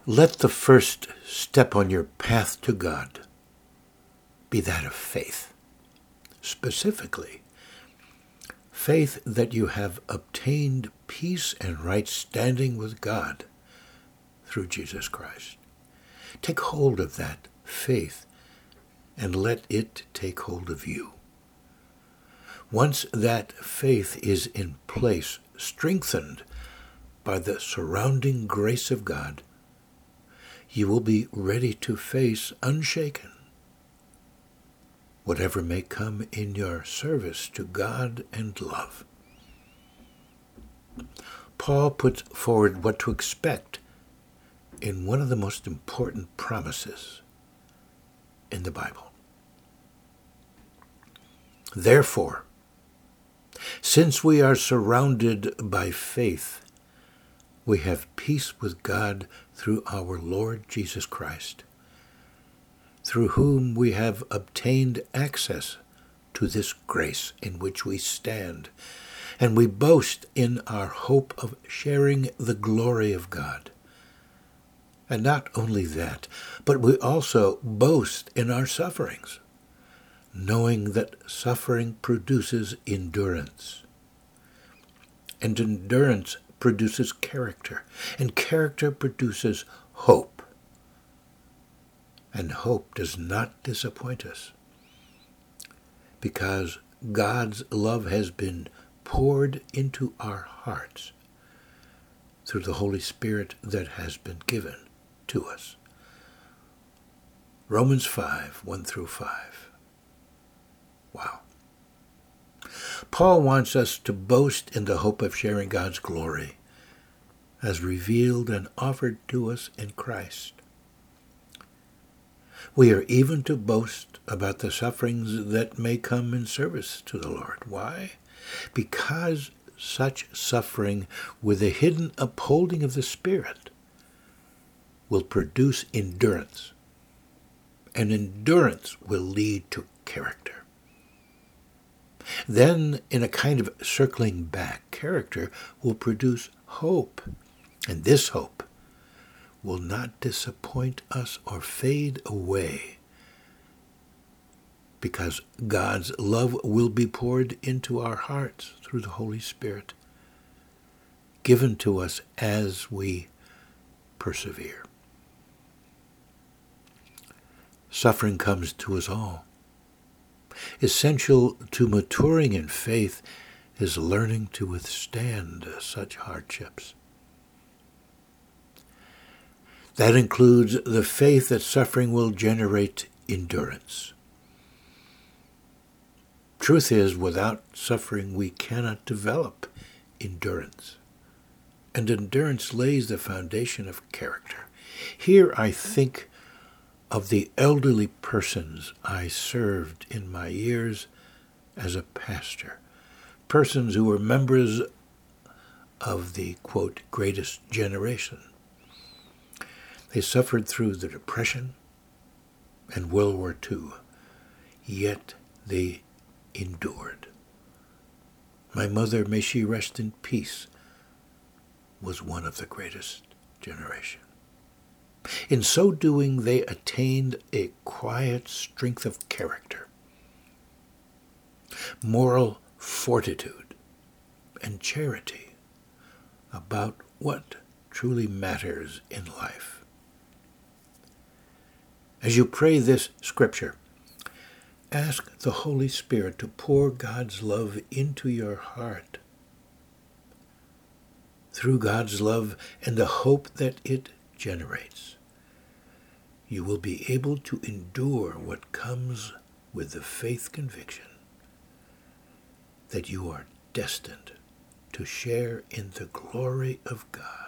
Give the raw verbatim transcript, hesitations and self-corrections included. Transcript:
Let the first step on your path to God be that of faith. Specifically, faith that you have obtained peace and right standing with God through Jesus Christ. Take hold of that faith and let it take hold of you. Once that faith is in place, strengthened by the surrounding grace of God, you will be ready to face unshaken whatever may come in your service to God and love. Paul puts forward what to expect in one of the most important promises in the Bible. Therefore, since we are surrounded by faith, we have peace with God through our Lord Jesus Christ, through whom we have obtained access to this grace in which we stand, and we boast in our hope of sharing the glory of God. And not only that, but we also boast in our sufferings, knowing that suffering produces endurance, and endurance produces character, and character produces hope. And hope does not disappoint us, because God's love has been poured into our hearts through the Holy Spirit that has been given to us. Romans five, one through five. Wow. Paul wants us to boast in the hope of sharing God's glory as revealed and offered to us in Christ. We are even to boast about the sufferings that may come in service to the Lord. Why? Because such suffering with a hidden upholding of the Spirit will produce endurance, and endurance will lead to character. Then, in a kind of circling back, character will produce hope, and this hope will not disappoint us or fade away, because God's love will be poured into our hearts through the Holy Spirit, given to us as we persevere. Suffering comes to us all. Essential to maturing in faith is learning to withstand such hardships. That includes the faith that suffering will generate endurance. Truth is, without suffering, we cannot develop endurance. And endurance lays the foundation of character. Here I think of the elderly persons I served in my years as a pastor, persons who were members of the, quote, greatest generation. They suffered through the Depression and World War Two, yet they endured. My mother, may she rest in peace, was one of the greatest generation. In so doing, they attained a quiet strength of character, moral fortitude, and charity about what truly matters in life. As you pray this scripture, ask the Holy Spirit to pour God's love into your heart. Through God's love and the hope that it generates, you will be able to endure what comes with the faith conviction that you are destined to share in the glory of God.